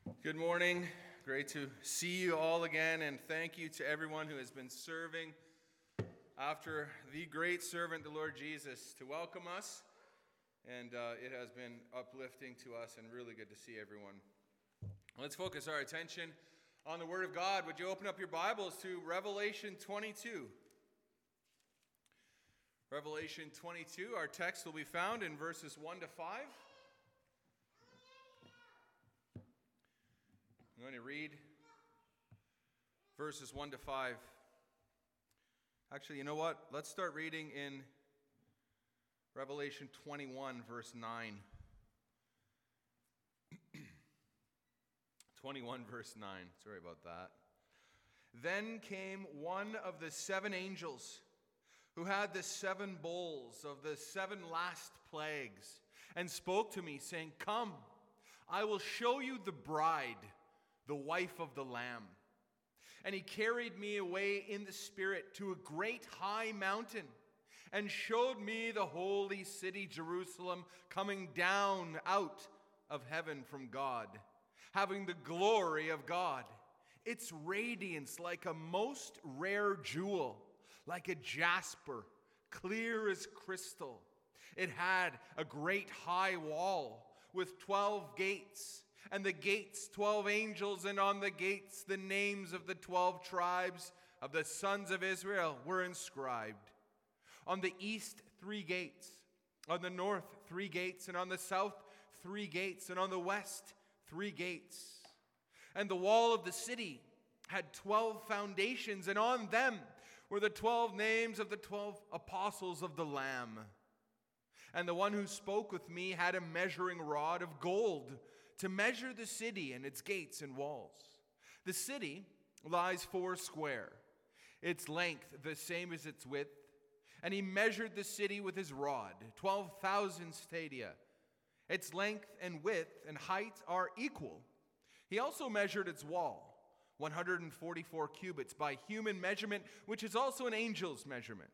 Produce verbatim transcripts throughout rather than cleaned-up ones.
Good morning. Great to see you all again, and thank you to everyone who has been serving after the great servant, the Lord Jesus, to welcome us. And uh, it has been uplifting to us and really good to see everyone. Let's focus our attention on the Word of God. Would you open up your Bibles to Revelation twenty-two? Revelation twenty-two, our text will be found in verses one to five. I'm going to read verses one to five. Actually, you know what? Let's start reading in Revelation twenty-one, verse nine. twenty-one, verse nine. Sorry about that. Then came one of the seven angels who had the seven bowls of the seven last plagues and spoke to me, saying, "Come, I will show you the bride, the wife of the Lamb." And he carried me away in the Spirit to a great high mountain and showed me the holy city Jerusalem coming down out of heaven from God, having the glory of God, its radiance like a most rare jewel, like a jasper, clear as crystal. It had a great high wall with twelve gates, and the gates twelve angels, and on the gates the names of the twelve tribes of the sons of Israel were inscribed. On the east three gates, on the north three gates, and on the south three gates, and on the west three gates. And the wall of the city had twelve foundations, and on them were the twelve names of the twelve apostles of the Lamb. And the one who spoke with me had a measuring rod of gold to measure the city and its gates and walls. The city lies four square, its length the same as its width. And he measured the city with his rod, twelve thousand stadia. Its length and width and height are equal. He also measured its wall, one hundred forty-four cubits by human measurement, which is also an angel's measurement.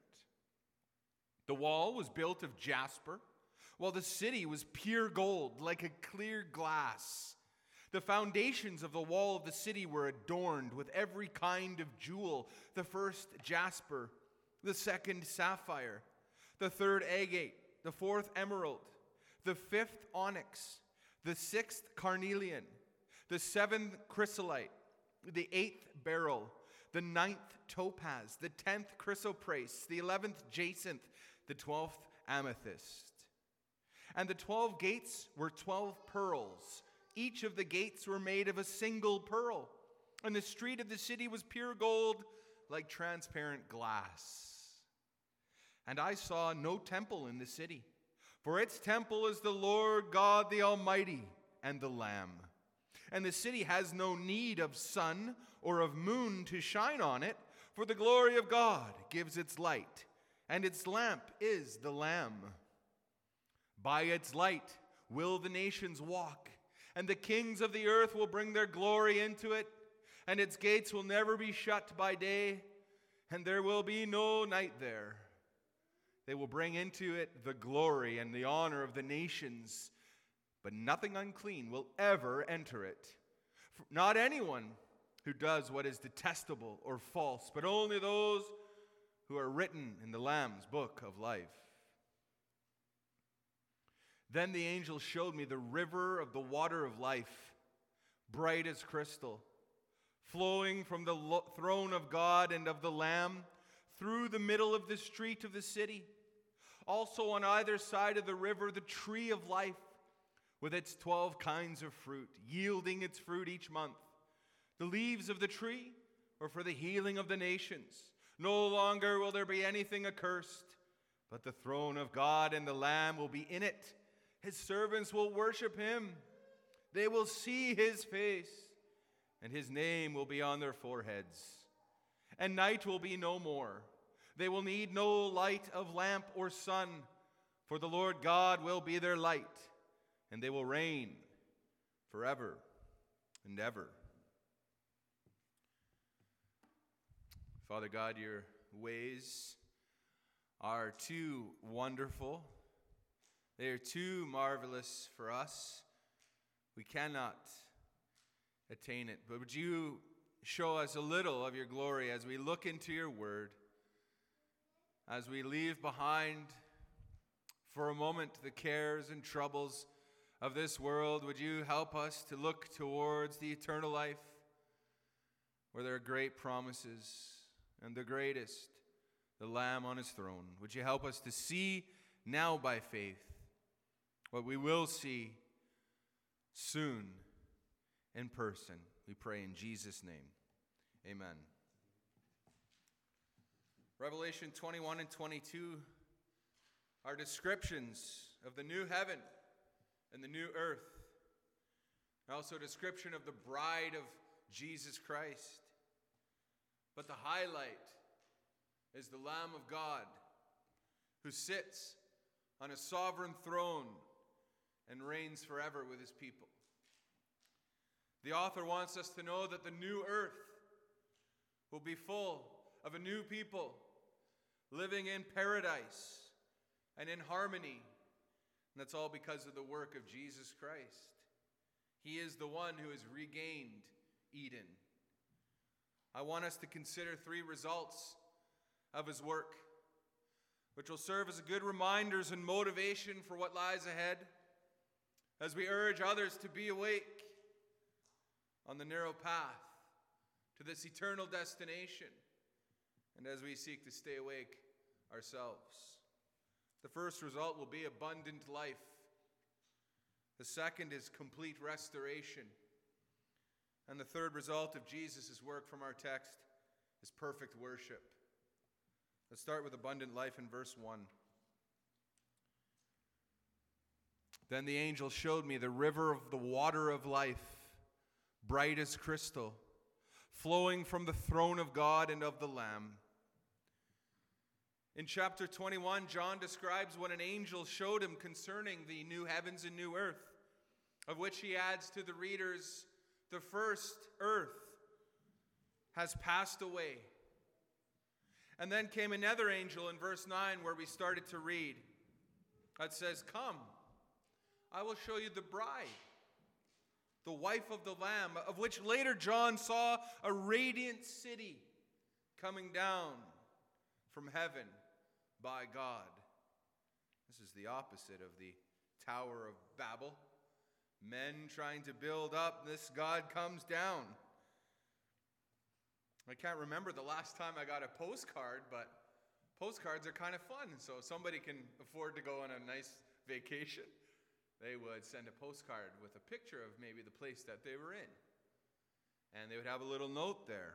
The wall was built of jasper, while the city was pure gold, like a clear glass. The foundations of the wall of the city were adorned with every kind of jewel: the first jasper, the second sapphire, the third agate, the fourth emerald, the fifth onyx, the sixth carnelian, the seventh chrysolite, the eighth beryl, the ninth topaz, the tenth chrysoprase, the eleventh jacinth, the twelfth amethyst. And the twelve gates were twelve pearls. Each of the gates were made of a single pearl. And the street of the city was pure gold, like transparent glass. And I saw no temple in the city, for its temple is the Lord God the Almighty and the Lamb. And the city has no need of sun or of moon to shine on it, for the glory of God gives its light, and its lamp is the Lamb. By its light will the nations walk, and the kings of the earth will bring their glory into it, and its gates will never be shut by day, and there will be no night there. They will bring into it the glory and the honor of the nations, but nothing unclean will ever enter it. Not anyone who does what is detestable or false, but only those who are written in the Lamb's book of life. Then the angel showed me the river of the water of life, bright as crystal, flowing from the lo- throne of God and of the Lamb through the middle of the street of the city. Also on either side of the river, the tree of life, with its twelve kinds of fruit, yielding its fruit each month. The leaves of the tree were for the healing of the nations. No longer will there be anything accursed, but the throne of God and the Lamb will be in it. His servants will worship him. They will see his face, and his name will be on their foreheads. And night will be no more. They will need no light of lamp or sun, for the Lord God will be their light, and they will reign forever and ever. Father God, your ways are too wonderful. They are too marvelous for us. We cannot attain it. But would you show us a little of your glory as we look into your word, as we leave behind for a moment the cares and troubles of this world? Would you help us to look towards the eternal life, where there are great promises, and the greatest, the Lamb on his throne? Would you help us to see now by faith what we will see soon in person? We pray in Jesus' name. Amen. Revelation twenty-one and twenty-two are descriptions of the new heaven and the new earth. Also a description of the bride of Jesus Christ. But the highlight is the Lamb of God, who sits on a sovereign throne and reigns forever with his people. The author wants us to know that the new earth will be full of a new people living in paradise and in harmony. And that's all because of the work of Jesus Christ. He is the one who has regained Eden. I want us to consider three results of his work, which will serve as a good reminders and motivation for what lies ahead, as we urge others to be awake on the narrow path to this eternal destination, and as we seek to stay awake ourselves. The first result will be abundant life. The second is complete restoration. And the third result of Jesus' work from our text is perfect worship. Let's start with abundant life in verse one. Then the angel showed me the river of the water of life, bright as crystal, flowing from the throne of God and of the Lamb. In chapter twenty-one, John describes what an angel showed him concerning the new heavens and new earth, of which he adds to the readers, the first earth has passed away. And then came another angel in verse nine, where we started to read, that says, "Come, I will show you the bride, the wife of the Lamb," of which later John saw a radiant city coming down from heaven by God. This is the opposite of the Tower of Babel. Men trying to build up, this God comes down. I can't remember the last time I got a postcard, but postcards are kind of fun. So if somebody can afford to go on a nice vacation, they would send a postcard with a picture of maybe the place that they were in. And they would have a little note there.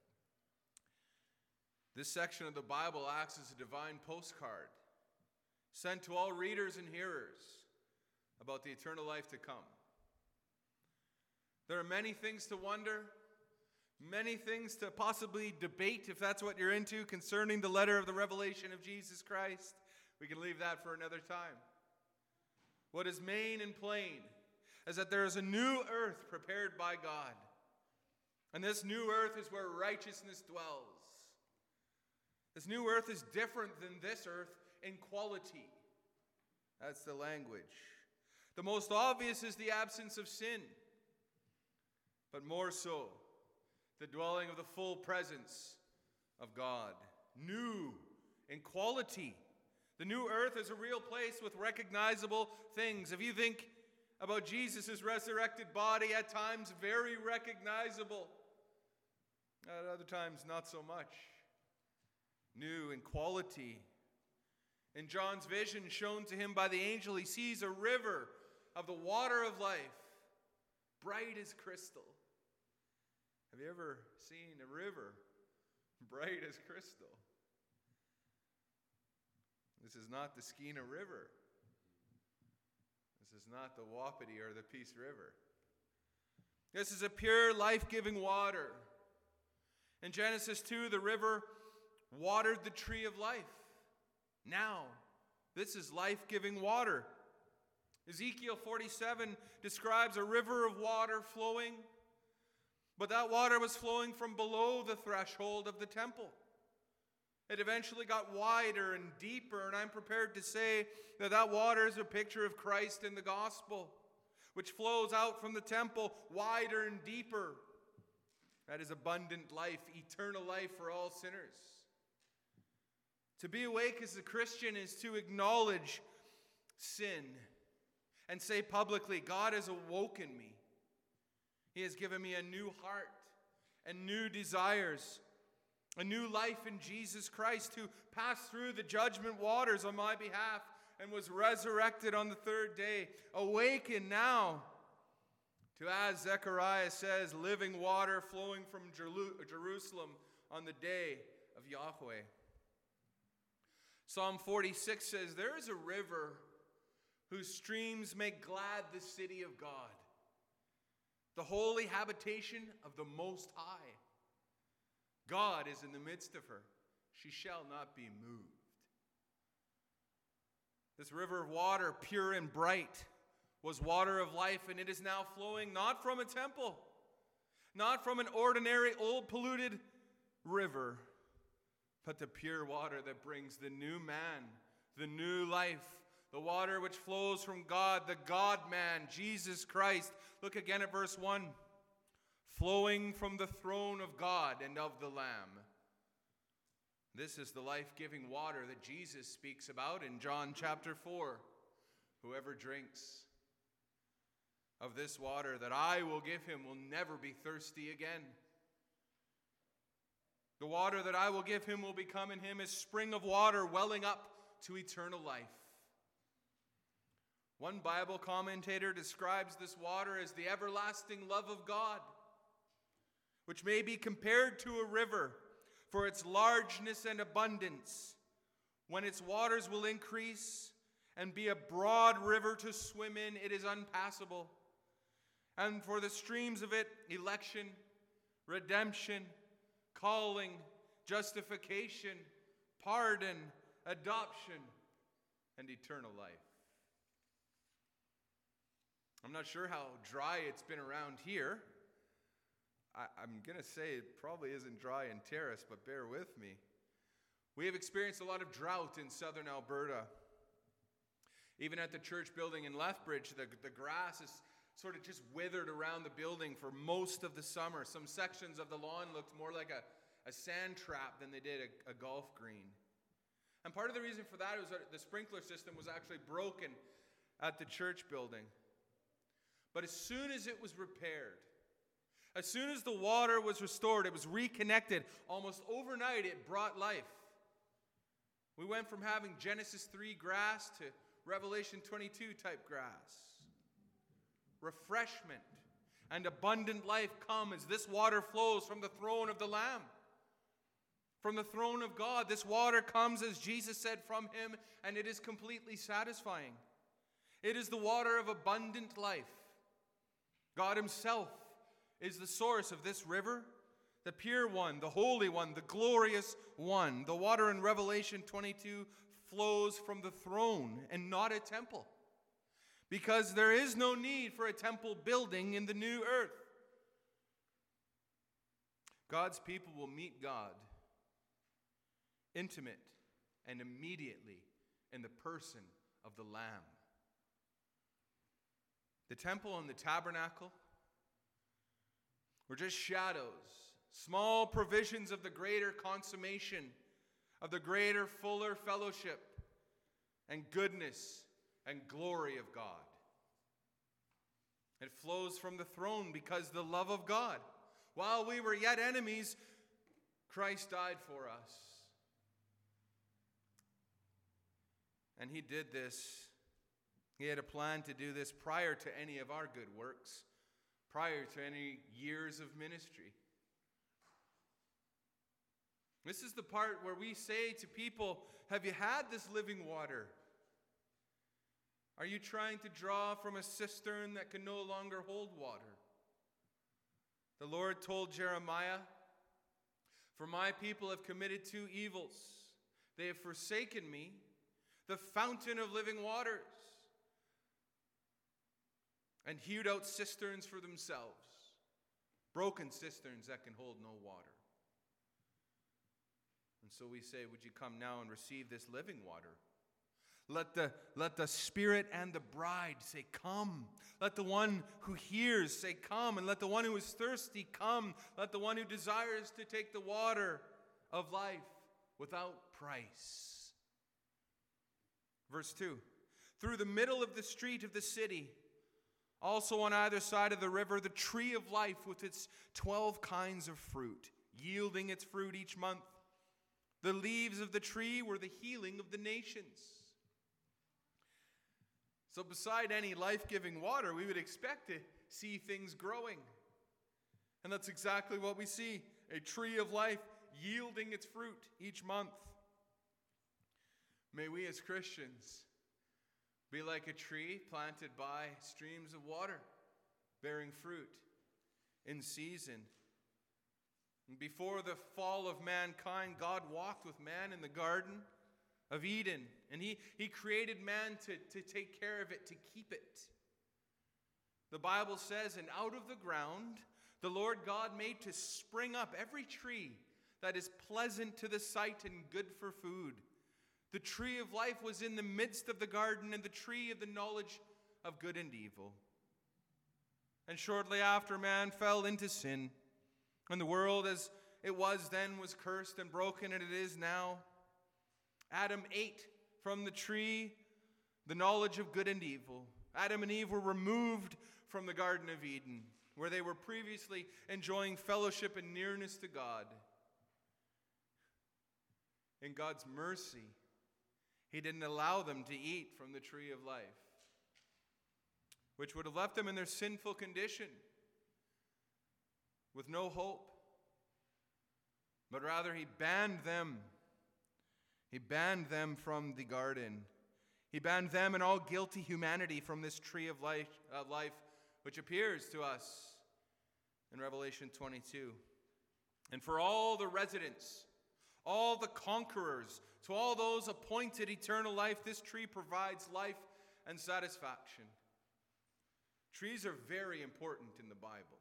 This section of the Bible acts as a divine postcard sent to all readers and hearers about the eternal life to come. There are many things to wonder, many things to possibly debate, if that's what you're into, concerning the letter of the revelation of Jesus Christ. We can leave that for another time. What is main and plain is that there is a new earth prepared by God. And this new earth is where righteousness dwells. This new earth is different than this earth in quality. That's the language. The most obvious is the absence of sin. But more so, the dwelling of the full presence of God. New in quality. The new earth is a real place with recognizable things. If you think about Jesus' resurrected body, at times very recognizable. At other times, not so much. New in quality. In John's vision shown to him by the angel, he sees a river of the water of life, bright as crystal. Have you ever seen a river bright as crystal? This is not the Skeena River. This is not the Wapiti or the Peace River. This is a pure, life-giving water. In Genesis two, the river watered the tree of life. Now, this is life-giving water. Ezekiel forty-seven describes a river of water flowing, but that water was flowing from below the threshold of the temple. It eventually got wider and deeper, and I'm prepared to say that that water is a picture of Christ in the gospel. which flows out from the temple wider and deeper. That is abundant life, eternal life for all sinners. To be awake as a Christian is to acknowledge sin and say publicly, God has awoken me. He has given me a new heart and new desires, a new life in Jesus Christ, who passed through the judgment waters on my behalf and was resurrected on the third day. Awaken now to, as Zechariah says, living water flowing from Jerusalem on the day of Yahweh. Psalm forty-six says, there is a river whose streams make glad the city of God, the holy habitation of the Most High. God is in the midst of her. She shall not be moved. This river of water, pure and bright, was water of life, and it is now flowing not from a temple, not from an ordinary old polluted river, but the pure water that brings the new man, the new life, the water which flows from God, the God-man, Jesus Christ. Look again at verse one. Flowing from the throne of God and of the Lamb. This is the life-giving water that Jesus speaks about in John chapter four. Whoever drinks of this water that I will give him will never be thirsty again. The water that I will give him will become in him a spring of water welling up to eternal life. One Bible commentator describes this water as the everlasting love of God, which may be compared to a river for its largeness and abundance, when its waters will increase and be a broad river to swim in, it is unpassable. And for the streams of it, election, redemption, calling, justification, pardon, adoption, and eternal life. I'm not sure how dry it's been around here. I, I'm going to say it probably isn't dry in Terrace, but bear with me. We have experienced a lot of drought in southern Alberta. Even at the church building in Lethbridge, the, the grass is sort of just withered around the building for most of the summer. Some sections of the lawn looked more like a, a sand trap than they did a, a golf green. And part of the reason for that was that the sprinkler system was actually broken at the church building. But as soon as it was repaired, as soon as the water was restored, it was reconnected. Almost overnight, it brought life. We went from having Genesis three grass to Revelation twenty-two type grass. Refreshment and abundant life come as this water flows from the throne of the Lamb. From the throne of God, this water comes, as Jesus said, from him, and it is completely satisfying. It is the water of abundant life. God himself is the source of this river, the pure one, the holy one, the glorious one. The water in Revelation twenty-two flows from the throne and not a temple, because there is no need for a temple building in the new earth. God's people will meet God intimate and immediately in the person of the Lamb. The temple and the tabernacle were just shadows, small provisions of the greater consummation, of the greater, fuller fellowship and goodness and glory of God. It flows from the throne because the love of God. While we were yet enemies, Christ died for us. And he did this. He had a plan to do this prior to any of our good works, prior to any years of ministry. This is the part where we say to people, have you had this living water? Are you trying to draw from a cistern that can no longer hold water? The Lord told Jeremiah, for my people have committed two evils. They have forsaken me, the fountain of living waters, and hewed out cisterns for themselves, broken cisterns that can hold no water. And so we say, would you come now and receive this living water? Let the, let the Spirit and the bride say, come. Let the one who hears say, come. And let the one who is thirsty come. Let the one who desires to take the water of life without price. Verse two. Through the middle of the street of the city, also on either side of the river, the tree of life with its twelve kinds of fruit, yielding its fruit each month. The leaves of the tree were the healing of the nations. So beside any life-giving water, we would expect to see things growing. And that's exactly what we see. A tree of life yielding its fruit each month. May we as Christians be like a tree planted by streams of water, bearing fruit in season. And before the fall of mankind, God walked with man in the Garden of Eden, and he, he created man to, to take care of it, to keep it. The Bible says, and out of the ground the Lord God made to spring up every tree that is pleasant to the sight and good for food. The tree of life was in the midst of the garden, and the tree of the knowledge of good and evil. And shortly after, man fell into sin, and the world as it was then was cursed and broken, and it is now. Adam ate from the tree the knowledge of good and evil. Adam and Eve were removed from the Garden of Eden, where they were previously enjoying fellowship and nearness to God. In God's mercy, He didn't allow them to eat from the tree of life, which would have left them in their sinful condition with no hope. But rather, He banned them. He banned them from the garden. He banned them and all guilty humanity from this tree of life, uh, life which appears to us in Revelation twenty-two. And for all the residents, all the conquerors, to all those appointed eternal life, this tree provides life and satisfaction. Trees are very important in the Bible.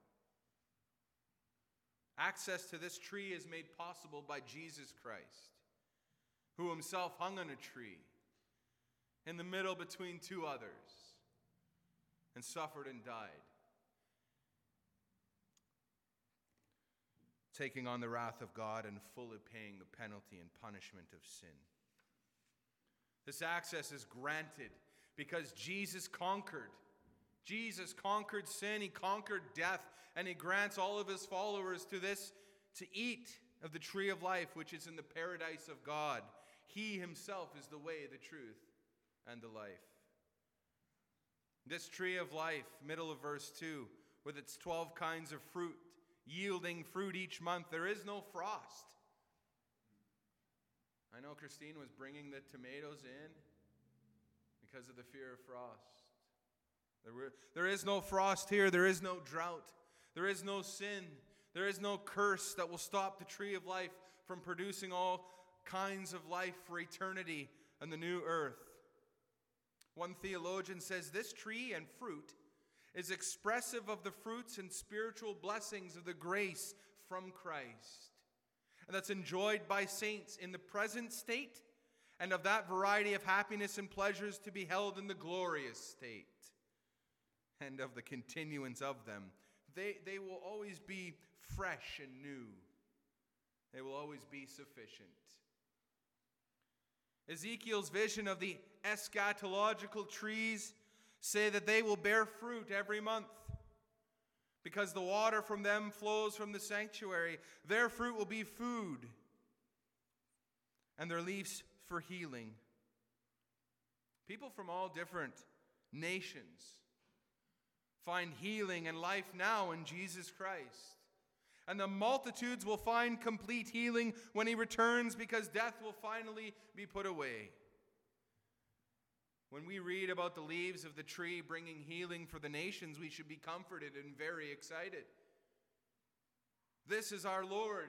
Access to this tree is made possible by Jesus Christ, who himself hung on a tree in the middle between two others and suffered and died, taking on the wrath of God and fully paying the penalty and punishment of sin. This access is granted because Jesus conquered. Jesus conquered sin, he conquered death, and he grants all of his followers to this, to eat of the tree of life, which is in the paradise of God. He himself is the way, the truth, and the life. This tree of life, middle of verse two, with its twelve kinds of fruit, yielding fruit each month. There is no frost. I know Christine was bringing the tomatoes in because of the fear of frost. There, were, there is no frost here. There is no drought. There is no sin. There is no curse that will stop the tree of life from producing all kinds of life for eternity and the new earth. One theologian says this tree and fruit is expressive of the fruits and spiritual blessings of the grace from Christ, and that's enjoyed by saints in the present state, and of that variety of happiness and pleasures to be held in the glorious state, and of the continuance of them. They, they will always be fresh and new. They will always be sufficient. Ezekiel's vision of the eschatological trees say that they will bear fruit every month because the water from them flows from the sanctuary. Their fruit will be food, and their leaves for healing. People from all different nations find healing and life now in Jesus Christ. And the multitudes will find complete healing when he returns, because death will finally be put away. When we read about the leaves of the tree bringing healing for the nations, we should be comforted and very excited. This is our Lord.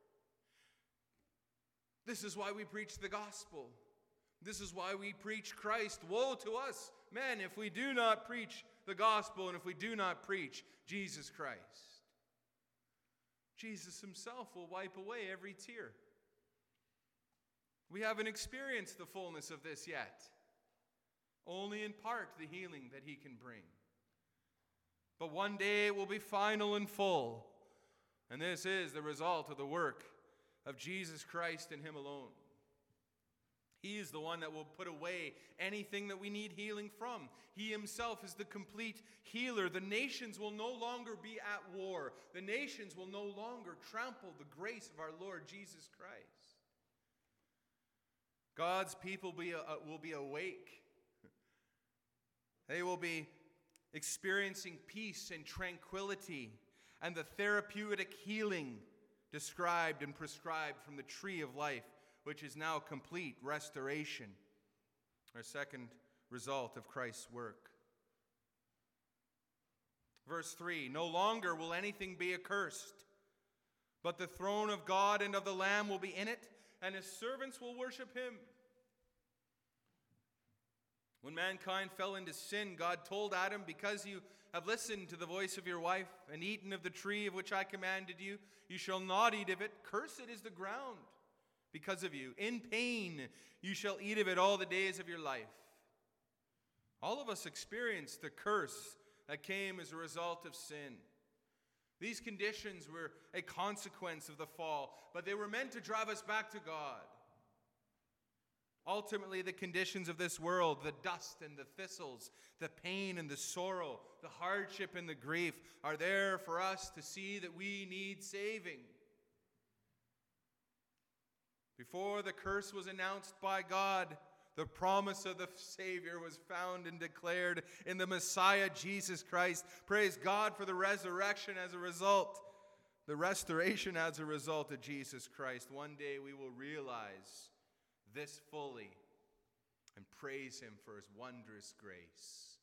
This is why we preach the gospel. This is why we preach Christ. Woe to us, men, if we do not preach the gospel and if we do not preach Jesus Christ. Jesus himself will wipe away every tear. We haven't experienced the fullness of this yet. only in part the healing that he can bring. But one day it will be final and full. And this is the result of the work of Jesus Christ and him alone. He is the one that will put away anything that we need healing from. He himself is the complete healer. The nations will no longer be at war. The nations will no longer trample the grace of our Lord Jesus Christ. God's people will be, uh, will be awake. They will be experiencing peace and tranquility and the therapeutic healing described and prescribed from the tree of life, which is now complete restoration. Our second result of Christ's work. Verse three, no longer will anything be accursed, but the throne of God and of the Lamb will be in it, and his servants will worship him. When mankind fell into sin, God told Adam, because you have listened to the voice of your wife and eaten of the tree of which I commanded you, you shall not eat of it. Cursed is the ground because of you. In pain you shall eat of it all the days of your life. All of us experienced the curse that came as a result of sin. These conditions were a consequence of the fall, but they were meant to drive us back to God. Ultimately, the conditions of this world, the dust and the thistles, the pain and the sorrow, the hardship and the grief, are there for us to see that we need saving. Before the curse was announced by God, the promise of the Savior was found and declared in the Messiah, Jesus Christ. Praise God for the resurrection as a result, the restoration as a result of Jesus Christ. One day we will realize this fully and praise him for his wondrous grace.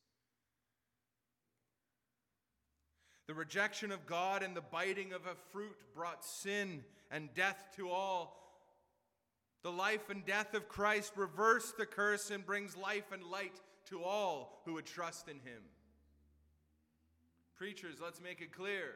The rejection of God and the biting of a fruit brought sin and death to all. The life and death of Christ reversed the curse and brings life and light to all who would trust in him. Preachers, let's make it clear.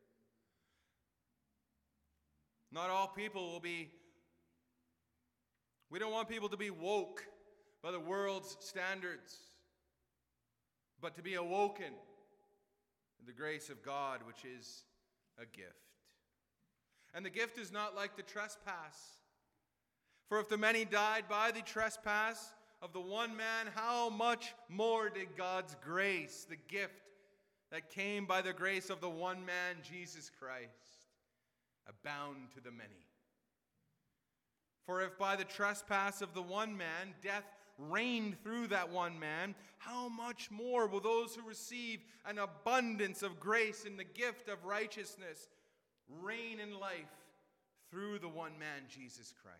Not all people will be We don't want people to be woke by the world's standards, but to be awoken in the grace of God, which is a gift. And the gift is not like the trespass. For if the many died by the trespass of the one man, how much more did God's grace, the gift that came by the grace of the one man, Jesus Christ, abound to the many? For if by the trespass of the one man death reigned through that one man, how much more will those who receive an abundance of grace in the gift of righteousness reign in life through the one man, Jesus Christ?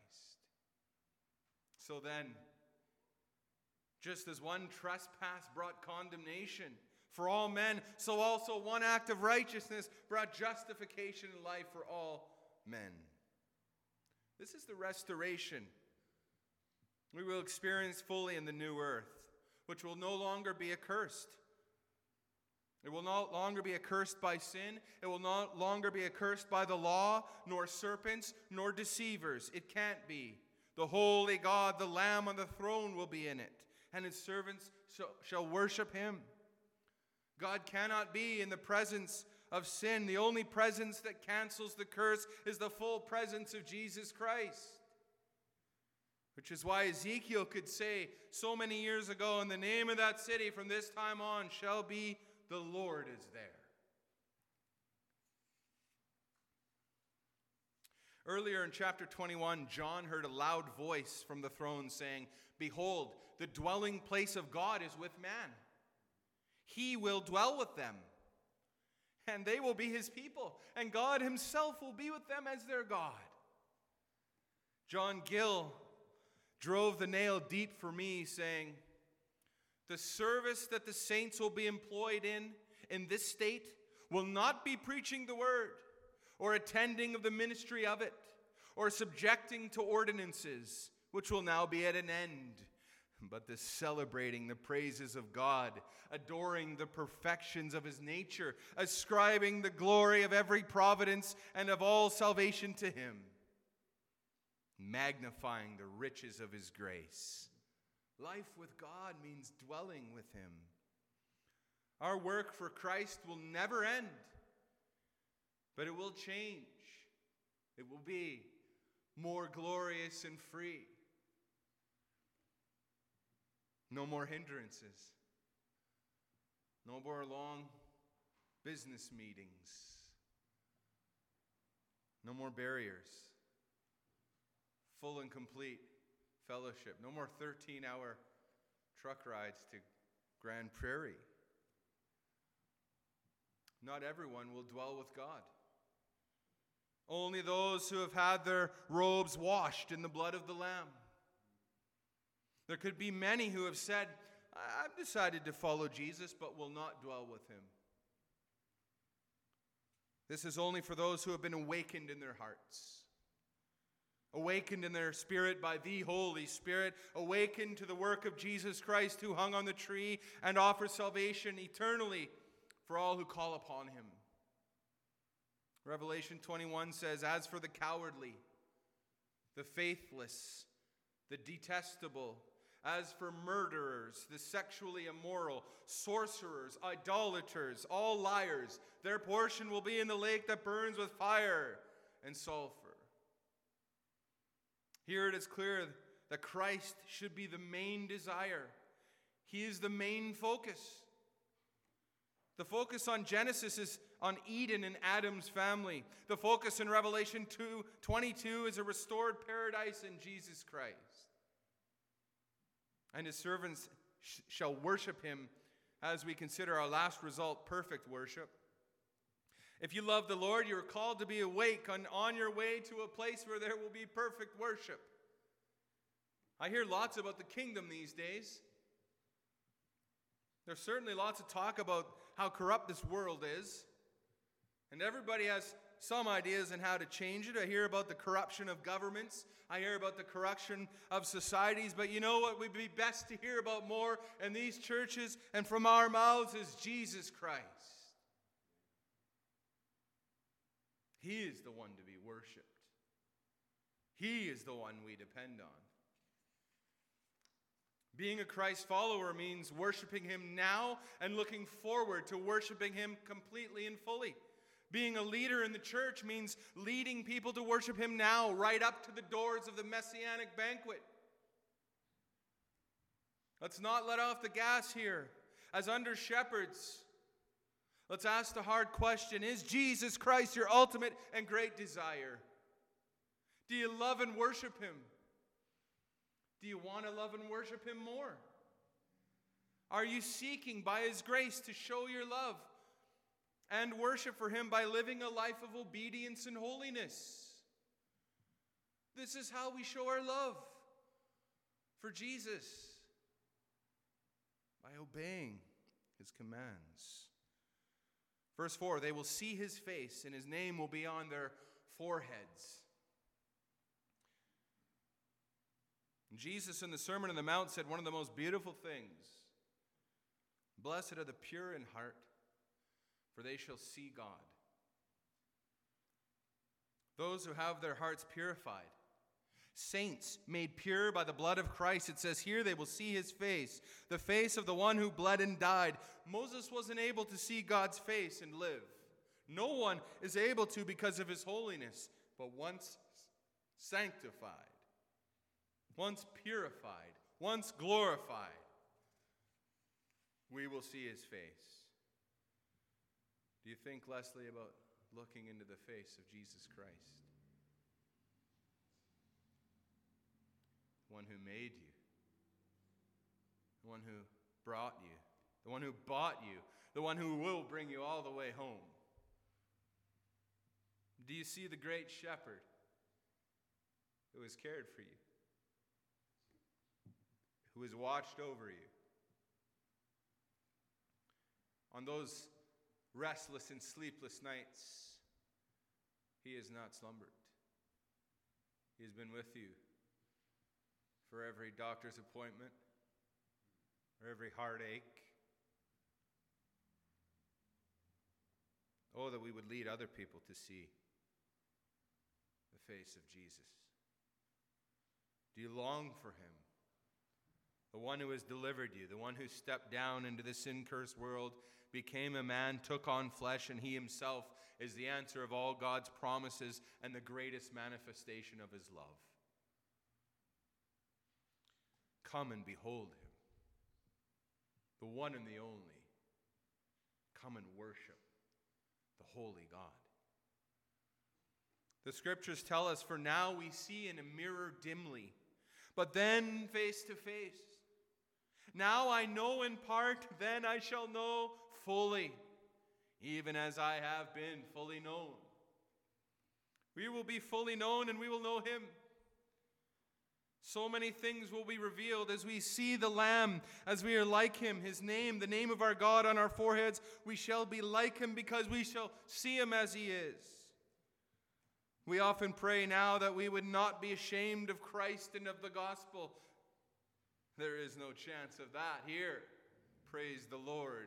So then, just as one trespass brought condemnation for all men, so also one act of righteousness brought justification and life for all men. This is the restoration we will experience fully in the new earth, which will no longer be accursed. It will no longer be accursed by sin. It will no longer be accursed by the law, nor serpents, nor deceivers. It can't be. The holy God, the Lamb on the throne, will be in it, and his servants shall worship him. God cannot be in the presence of sin. The only presence that cancels the curse is the full presence of Jesus Christ. Which is why Ezekiel could say so many years ago, in the name of that city from this time on shall be, the Lord is there. Earlier in chapter twenty-one, John heard a loud voice from the throne saying, "Behold, the dwelling place of God is with man. He will dwell with them, and they will be his people, and God himself will be with them as their God." John Gill drove the nail deep for me, saying, "The service that the saints will be employed in, in this state, will not be preaching the word, or attending of the ministry of it, or subjecting to ordinances, which will now be at an end, but the celebrating the praises of God, adoring the perfections of his nature, ascribing the glory of every providence and of all salvation to him, magnifying the riches of his grace Life with God means dwelling with him. Our work for Christ will never end, but it will change. It will be more glorious and free. No more hindrances. No more long business meetings. No more barriers. Full and complete fellowship. No more thirteen-hour truck rides to Grand Prairie. Not everyone will dwell with God. Only those who have had their robes washed in the blood of the Lamb. There could be many who have said, I've decided to follow Jesus, but will not dwell with him. This is only for those who have been awakened in their hearts. Awakened in their spirit by the Holy Spirit. Awakened to the work of Jesus Christ who hung on the tree and offers salvation eternally for all who call upon him. Revelation twenty-one says, as for the cowardly, the faithless, the detestable, as for murderers, the sexually immoral, sorcerers, idolaters, all liars, their portion will be in the lake that burns with fire and sulfur. Here it is clear that Christ should be the main desire. He is the main focus. The focus on Genesis is on Eden and Adam's family. The focus in Revelation two twenty-two is a restored paradise in Jesus Christ. And his servants sh- shall worship him as we consider our last result, perfect worship. If you love the Lord, you are called to be awake on, on your way to a place where there will be perfect worship. I hear lots about the kingdom these days. There's certainly lots of talk about how corrupt this world is. And everybody has some ideas on how to change it. I hear about the corruption of governments. I hear about the corruption of societies. But you know what would be best to hear about more in these churches and from our mouths is Jesus Christ. He is the one to be worshipped. He is the one we depend on. Being a Christ follower means worshiping him now and looking forward to worshiping him completely and fully. Being a leader in the church means leading people to worship him now, right up to the doors of the Messianic banquet. Let's not let off the gas here. As under shepherds, let's ask the hard question, is Jesus Christ your ultimate and great desire? Do you love and worship him? Do you want to love and worship him more? Are you seeking by his grace to show your love and worship for him by living a life of obedience and holiness? This is how we show our love for Jesus, by obeying his commands. Verse four, they will see his face, and his name will be on their foreheads. Jesus in the Sermon on the Mount said one of the most beautiful things. Blessed are the pure in heart, for they shall see God. Those who have their hearts purified, saints made pure by the blood of Christ. It says here they will see his face, the face of the one who bled and died. Moses wasn't able to see God's face and live. No one is able to because of his holiness, but once sanctified, once purified, once glorified, we will see his face. Do you think, Leslie, about looking into the face of Jesus Christ? The one who made you, the one who brought you, the one who bought you, the one who will bring you all the way home. Do you see the great shepherd who has cared for you, who has watched over you? On those restless and sleepless nights, he has not slumbered. He has been with you for every doctor's appointment, or every heartache. Oh, that we would lead other people to see the face of Jesus. Do you long for him? the one who has delivered you, the one who stepped down into the sin-cursed world, became a man, took on flesh, and he himself is the answer of all God's promises and the greatest manifestation of his love. Come and behold him, the one and the only. Come and worship the holy God. The scriptures tell us, for now we see in a mirror dimly, but then face to face. Now I know in part, then I shall know fully, even as I have been fully known. We will be fully known and we will know him. So many things will be revealed as we see the Lamb, as we are like him, his name, the name of our God on our foreheads. We shall be like him because we shall see him as he is. We often pray now that we would not be ashamed of Christ and of the gospel. There is no chance of that here. Praise the Lord.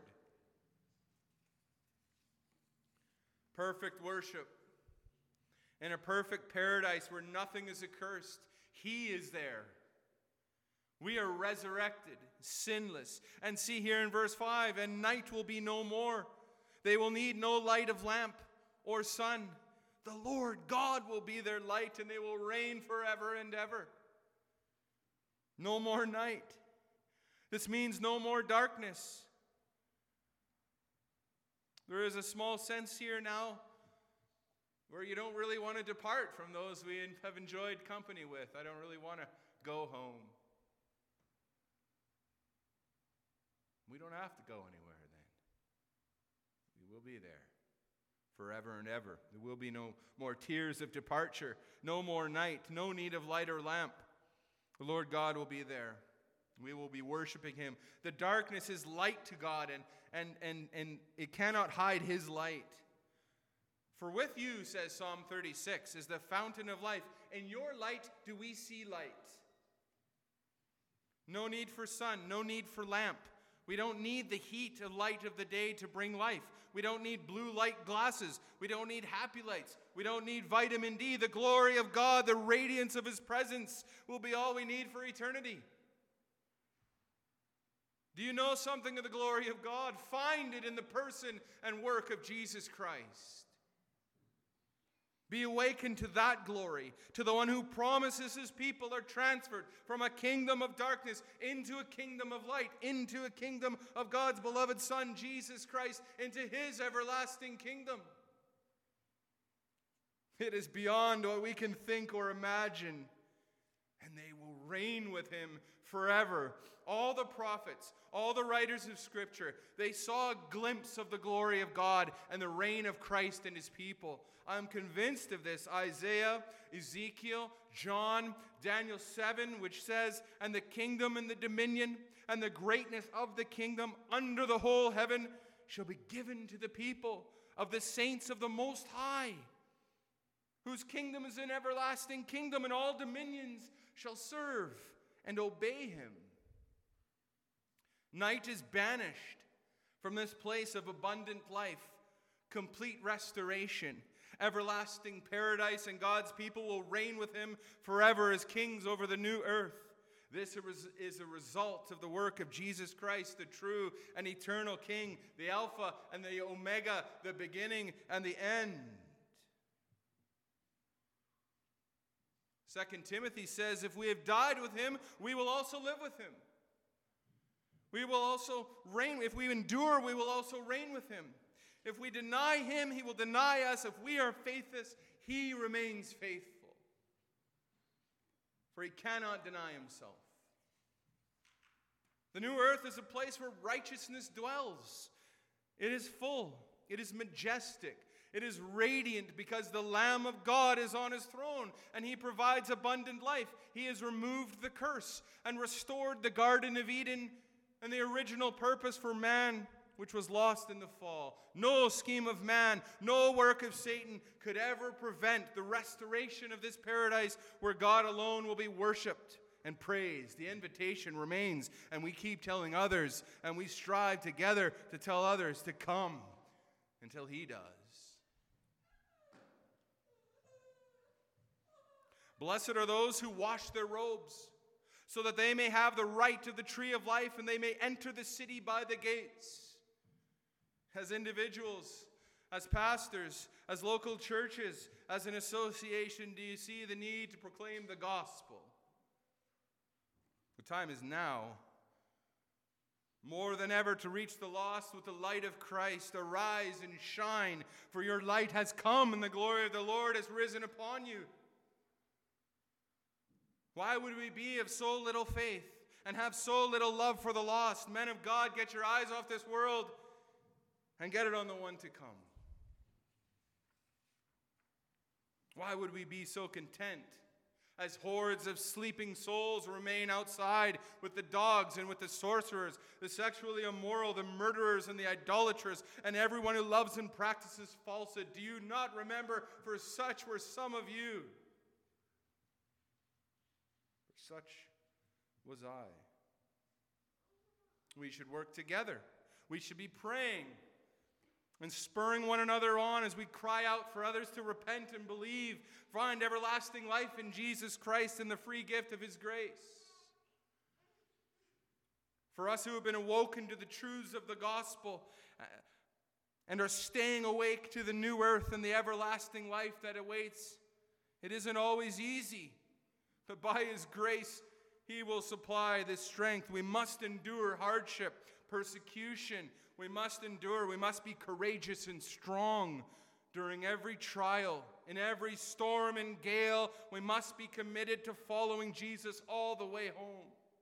Perfect worship. In a perfect paradise where nothing is accursed, he is there. We are resurrected, sinless. And see here in verse five, and night will be no more. They will need no light of lamp or sun. The Lord God will be their light, and they will reign forever and ever. No more night. This means no more darkness. There is a small sense here now where you don't really want to depart from those we have enjoyed company with. I don't really want to go home. We don't have to go anywhere then. We will be there forever and ever. There will be no more tears of departure, no more night, no need of light or lamp. The Lord God will be there. We will be worshiping him. The darkness is light to God, and, and, and, and it cannot hide his light. For with you, says Psalm thirty-six, is the fountain of life. In your light do we see light. No need for sun, no need for lamp. We don't need the heat of light of the day to bring life. We don't need blue light glasses. We don't need happy lights. We don't need vitamin D. The glory of God, the radiance of his presence will be all we need for eternity. Do you know something of the glory of God? Find it in the person and work of Jesus Christ. Be awakened to that glory, to the one who promises his people are transferred from a kingdom of darkness into a kingdom of light, into a kingdom of God's beloved Son, Jesus Christ, into his everlasting kingdom. It is beyond what we can think or imagine, and they will reign with him forever. All the prophets, all the writers of Scripture, they saw a glimpse of the glory of God and the reign of Christ and his people. I'm convinced of this. Isaiah, Ezekiel, John, Daniel seven, which says, and the kingdom and the dominion and the greatness of the kingdom under the whole heaven shall be given to the people of the saints of the Most High, whose kingdom is an everlasting kingdom, and all dominions shall serve and obey him. Night is banished from this place of abundant life, complete restoration, everlasting paradise, and God's people will reign with him forever as kings over the new earth. This is a result of the work of Jesus Christ, the true and eternal King, the Alpha and the Omega, the beginning and the end. Second Timothy says, if we have died with him, we will also live with him. We will also reign. If we endure, we will also reign with him. If we deny him, he will deny us. If we are faithless, he remains faithful. For he cannot deny himself. The new earth is a place where righteousness dwells. It is full. It is majestic. It is radiant because the Lamb of God is on his throne and he provides abundant life. He has removed the curse and restored the Garden of Eden and the original purpose for man, which was lost in the fall. No scheme of man, no work of Satan could ever prevent the restoration of this paradise where God alone will be worshipped and praised. The invitation remains, and we keep telling others, and we strive together to tell others to come until he does. Blessed are those who wash their robes, so that they may have the right to the tree of life and they may enter the city by the gates. As individuals, as pastors, as local churches, as an association, do you see the need to proclaim the gospel? The time is now, more than ever, to reach the lost with the light of Christ. Arise and shine, for your light has come, and the glory of the Lord has risen upon you. Why would we be of so little faith and have so little love for the lost? Men of God, get your eyes off this world and get it on the one to come. Why would we be so content as hordes of sleeping souls remain outside with the dogs and with the sorcerers, the sexually immoral, the murderers and the idolaters, and everyone who loves and practices falsehood? Do you not remember, for such were some of you? For such was I. We should work together. We should be praying and spurring one another on as we cry out for others to repent and believe, find everlasting life in Jesus Christ and the free gift of his grace. For us who have been awoken to the truths of the gospel and are staying awake to the new earth and the everlasting life that awaits, it isn't always easy, but by his grace he will supply this strength. We must endure hardship, persecution. We must endure. We must be courageous and strong during every trial, in every storm and gale. We must be committed to following Jesus all the way home.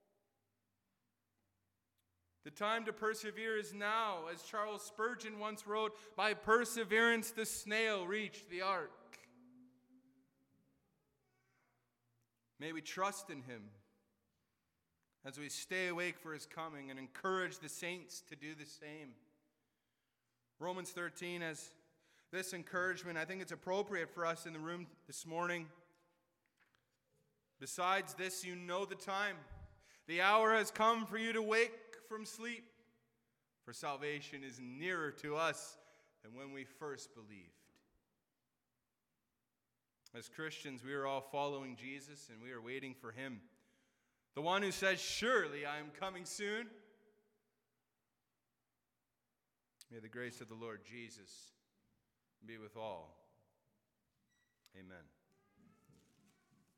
The time to persevere is now. As Charles Spurgeon once wrote, by perseverance the snail reached the ark. May we trust in him as we stay awake for his coming and encourage the saints to do the same. Romans thirteen has this encouragement. I think it's appropriate for us in the room this morning. Besides this, you know the time. The hour has come for you to wake from sleep, for salvation is nearer to us than when we first believed. As Christians, we are all following Jesus and we are waiting for him. The one who says, surely I am coming soon. May the grace of the Lord Jesus be with all. Amen.